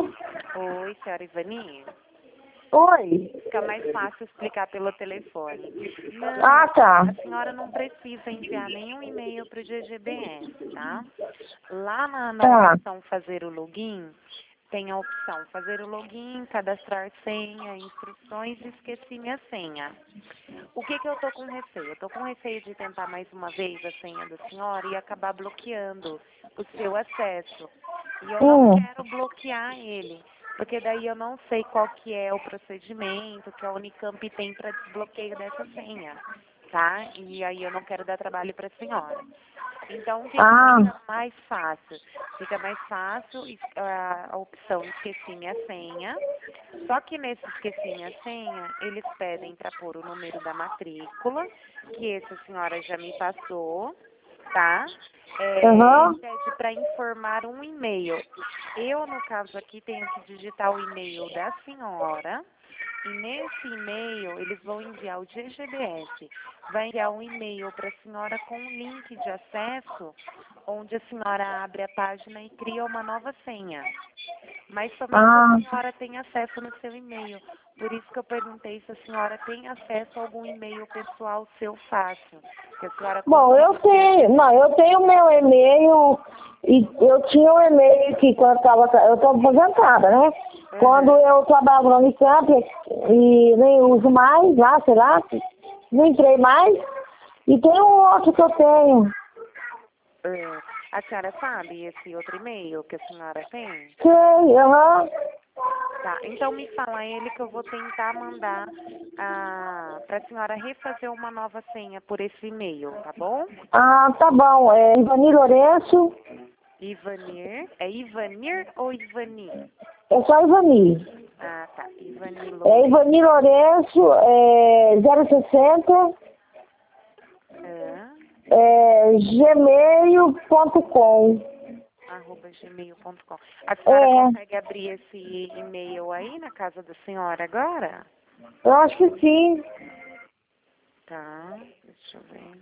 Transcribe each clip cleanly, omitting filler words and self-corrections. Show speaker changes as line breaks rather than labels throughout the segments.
Oi, senhora Ivani.
Oi.
Fica mais fácil explicar pelo telefone. Não,
Ah, tá.
a senhora não precisa enviar nenhum e-mail para o GGBS, tá? Lá na
Tá.
opção fazer o login, tem a opção fazer o login, cadastrar senha, instruções e esqueci minha senha. O que eu tô com receio? Eu tô com receio de tentar mais uma vez a senha da senhora e acabar bloqueando o seu acesso. E eu não quero bloquear ele, porque daí eu não sei qual que é o procedimento que a Unicamp tem para desbloqueio dessa senha, tá? E aí eu não quero dar trabalho para a senhora. Então, o que fica mais fácil? Fica mais fácil a opção esqueci minha senha. Só que nesse esqueci minha senha, eles pedem para pôr o número da matrícula, que esse a senhora já me passou, tá? Pede para informar um e-mail. Eu, no caso aqui, tenho que digitar o e-mail da senhora. E nesse e-mail, eles vão enviar o GGBS. Vai enviar um e-mail para a senhora com um link de acesso, onde a senhora abre a página e cria uma nova senha. Mas somente a senhora tem acesso no seu e-mail. Por isso que eu perguntei se a senhora tem acesso a algum e-mail pessoal seu fácil. Que a senhora
Bom, eu tenho. Não, eu tenho meu e-mail. E eu tinha um e-mail que quando eu tô aposentada, né? Quando eu trabalhava no Unicamp e nem uso mais lá, sei lá, não entrei mais. E tem um outro que eu tenho.
A senhora sabe esse outro e-mail que a senhora tem?
Sei,
Tá, então me fala ele que eu vou tentar mandar para a senhora refazer uma nova senha por esse e-mail, tá bom?
Ah, tá bom. É Ivani Lourenço.
Ivanir. É Ivanir ou Ivani?
É só Ivani.
Ah, tá. Ivani Lourenço.
É Ivani Lourenço, 060. Gmail.com.
@gmail.com. A senhora consegue abrir esse e-mail aí na casa da senhora agora?
Eu acho que sim.
Tá, deixa eu ver.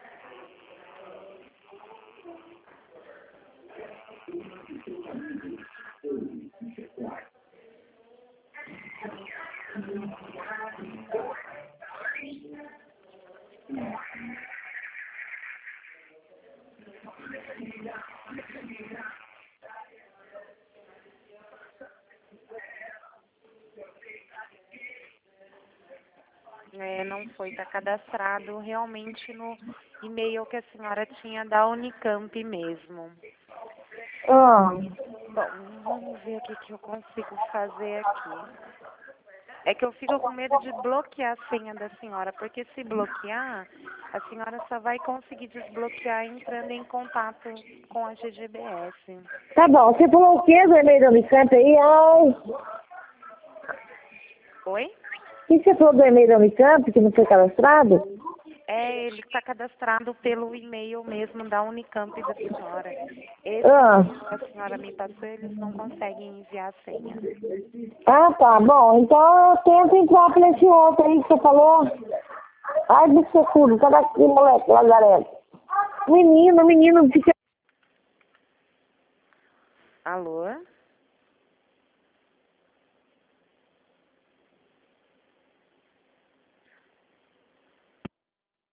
Não foi, tá cadastrado realmente no e-mail que a senhora tinha da Unicamp mesmo. Bom, vamos ver o que eu consigo fazer aqui. É que eu fico com medo de bloquear a senha da senhora, porque se bloquear, a senhora só vai conseguir desbloquear entrando em contato com a GGBS.
Tá bom, você falou o que do e-mail da Unicamp aí?
Oi?
O que você falou do e-mail da Unicamp que não foi cadastrado?
Ele está cadastrado pelo e-mail mesmo da Unicamp da senhora. Esse que a senhora me passou, eles não conseguem enviar a senha.
Ah, tá. Bom, então eu tento entrar por esse outro aí que você falou. Ai, do seguro, cadê aquele moleque, lazareto? Menino, fica...
Alô?